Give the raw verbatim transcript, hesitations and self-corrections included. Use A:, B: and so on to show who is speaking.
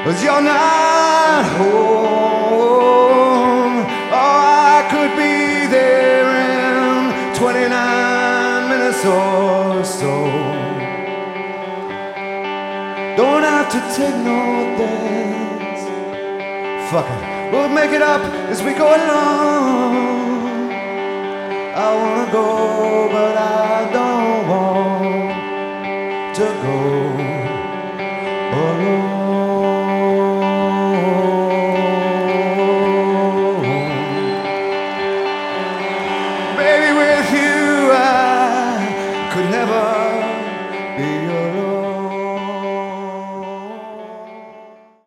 A: 'cause you're not home. Oh, I could be there in twenty-nine minutes or so. Don't have to take no days. Fuck it, we'll make it up as we go along. I wanna go, but I don't want to go alone.